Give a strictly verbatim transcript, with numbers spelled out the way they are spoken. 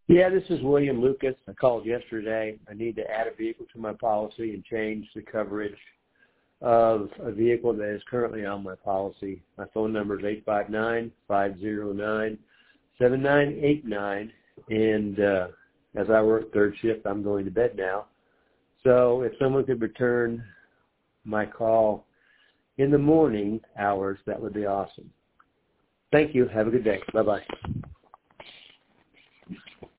Yeah, this is William Lucas. I called yesterday. I need to add a vehicle to my policy and change the coverage of a vehicle that is currently on my policy. My phone number is eight five nine, five zero nine, seven nine eight nine, and uh, as I work third shift, I'm going to bed now. So if someone could return my call in the morning hours, that would be awesome. Thank you. Have a good day. Bye-bye.